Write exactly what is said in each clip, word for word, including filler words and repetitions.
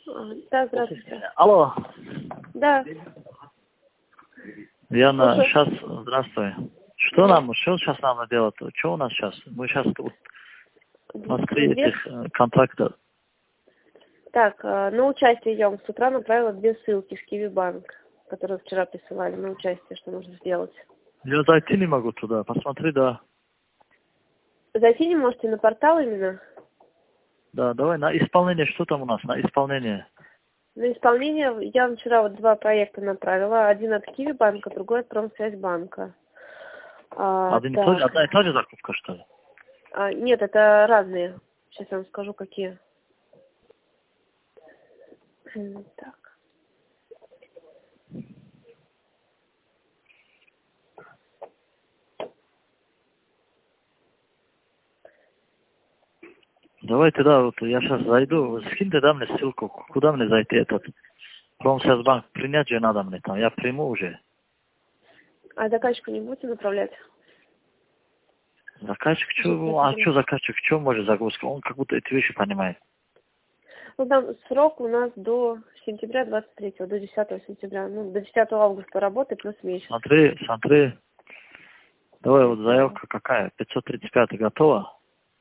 А, Да, здравствуйте. Алло. Да. Яна, Слушаю. сейчас, здравствуй. Что Да. нам, что сейчас надо делать? Что у нас сейчас? Мы сейчас тут в Москве Две- этих э, контрактов. Так, э, на участие я вам с утра направила две ссылки в Киви-банк, которые вчера присылали на участие, что нужно сделать. Я зайти не могу туда, посмотри, да. Зайти не можете на портал именно? Да, давай на исполнение, что там у нас, на исполнение. На исполнение я вам вчера вот два проекта направила. Один от Киви-банка, другой от Промсвязьбанка. А, Один и так. тот же- одна и та же закупка, что ли? А, нет, это разные. Сейчас я вам скажу, какие. М, Так. Давай тогда, вот я сейчас зайду, скинь тогда мне ссылку, куда мне зайти этот Промсвязьбанк, принять же надо мне там, я приму уже. А заказчику не будете направлять? Заказчик, Сейчас что, а посмотрю. что заказчик, что может загрузка? Он как будто эти вещи понимает. Ну, там срок у нас до сентября двадцать третьего, до десятого сентября. Ну, до десятого августа работы плюс месяц. Смотри, смотри. Давай, вот заявка какая? пятьсот тридцать пять готова?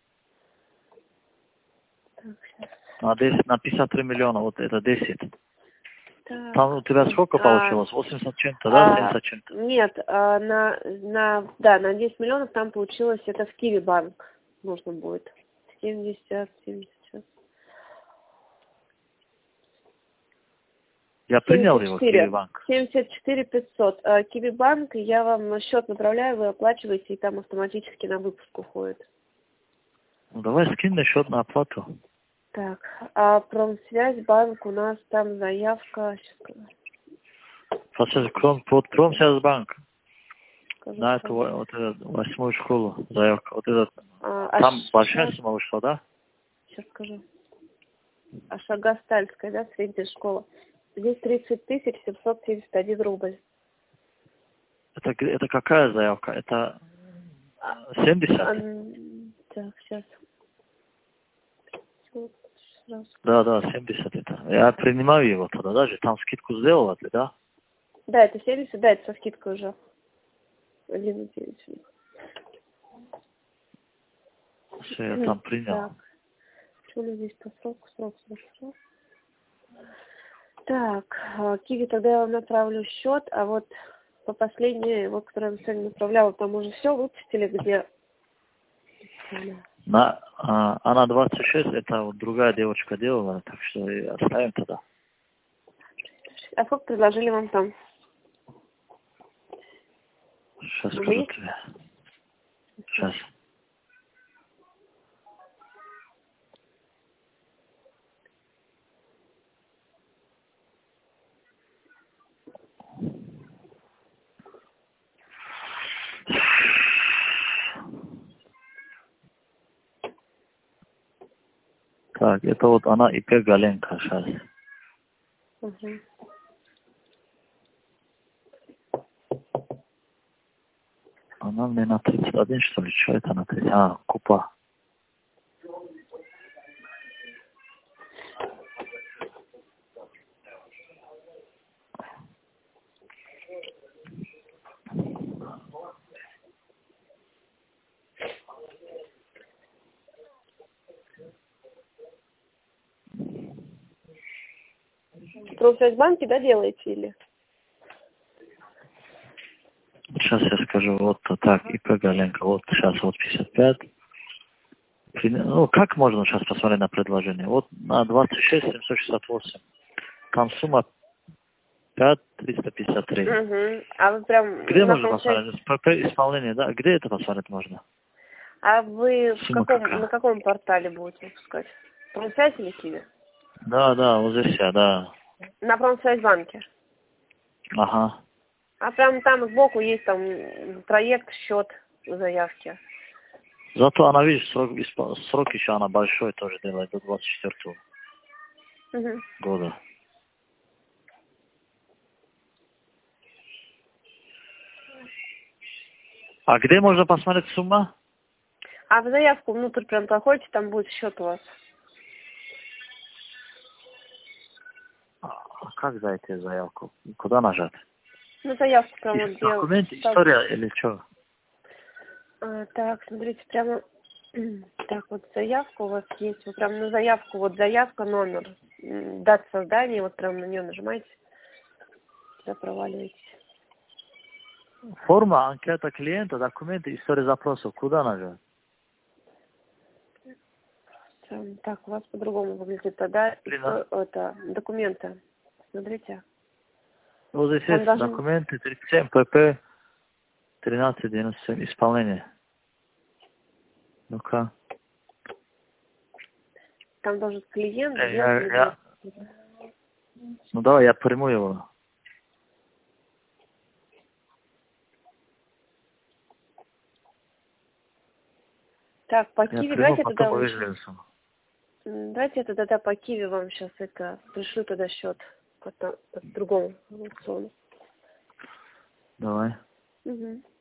Так, сейчас. На, десять, на пятьдесят три миллиона, вот это десять. Так. Там у тебя сколько А, получилось? восемьдесят чем-то, да? а, семьдесят чем-то? нет, а, на, на, да, на десять миллионов там получилось, это в Киви банк нужно будет. семьдесят, семьдесят. Я принял семьдесят его, четыре. Киви-банк. семьдесят четыре пятьсот. А, Киви банк, я вам счет направляю, вы оплачиваете, и там автоматически на выпуск уходит. Ну, давай скинь на счет на оплату. Так, а Промсвязьбанк у нас там заявка, сейчас Сейчас кром, под Промсвязьбанк. скажу, На эту, что. во- вот эту восьмую школу заявка. Вот этот. А, а Там большая сейчас, сумма вышла, да? сейчас скажу. А Шагастальская, да, средняя школа. Здесь тридцать тысяч семьсот семьдесят один рубль. Это, г- это какая заявка? Это А, семьдесят? м, так, сейчас. Вот, сразу. Да, да, семьдесят это. Я принимаю его туда даже. Там скидку сделала ты, да? Да, это семьдесят, да, это со скидкой уже. один и девять. Все, я там принял. Так, что у нас здесь по сроку, срок, срок, срок. Так, а, Киви, тогда я вам направлю счет, а вот по последней, вот, которую я сегодня направляла, там уже все выпустили, где... На, а, она двадцать шесть, это вот другая девочка делала, так что и оставим тогда. А сколько предложили вам там? Сейчас Уже скажу есть? тебе. Сейчас. Так, это вот она ИП Галенко сейчас. Угу. Она мне на тридцать один, что ли? Что это на тридцать? А, купа. В Промсвязьбанке, да, делаете или? Сейчас я скажу. Вот так, ИП Галенко. Вот сейчас вот пятьдесят пять. При- Ну, как можно сейчас посмотреть на предложение? Вот на двадцать шесть семьсот шестьдесят восемь. Там сумма пять триста пятьдесят три. Угу. А вы прям Где на можно Промсвязь... посмотреть? По, по исполнению, да? Где это посмотреть можно? А вы в Сумма каком, на какая? каком портале будете выпускать? Промсвязь или Киви? Да, да, вот здесь я, да. На Промсвязьбанке. Ага. А прям там сбоку есть там м, проект, счет, заявки. Зато она, видишь, срок, испо- срок еще она большой тоже делает, до двадцать четвёртого Угу. года. А где можно посмотреть сумма? А в заявку внутрь прям проходите, там будет счет у вас. как зайти в заявку? Куда нажать? Ну, заявку прямо Ис- делать. Документ, история или что? А, так, смотрите, прямо... Так, вот заявка у вас есть. Вы прям на заявку, вот заявка, номер, м, дата создания, вот прям на нее нажимаете. Сюда проваливаетесь. Форма, анкета клиента, документы, история запросов. Куда нажать? Прям так, у вас по-другому выглядит тогда. Блин, исто- Это, документы. Смотрите. Вот здесь Там есть должен, документы, тридцать семь ПП, тринадцать девяносто семь, исполнение. Ну-ка. там должен клиент Э, сделать Я, или я, ну давай, я приму его. Так, по Я Киви, приму, давайте я тогда потом вам увижу сейчас... лицо. Давайте я тогда по Киви вам сейчас это пришлю тогда счет по, та- по другому аукциону. Давай. Угу.